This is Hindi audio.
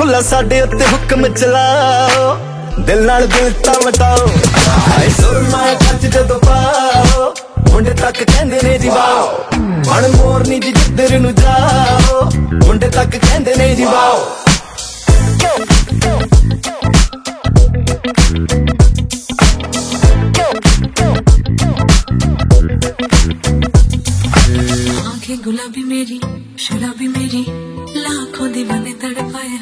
खुला साडे उत्ते हुक्म चलाओ, दिल नाल दिल ता मटाओ। हाय सुरमा खर्च जदों पाओ, मुंडे तक कहंदे ने जी वाओ। बण मोरनी जी जिधर नू जाओ, मुंडे तक कहंदे ने जी वाओ। आंखें गुलाबी मेरी, शराबी मेरी, लाखों दीवाने तड़पाए।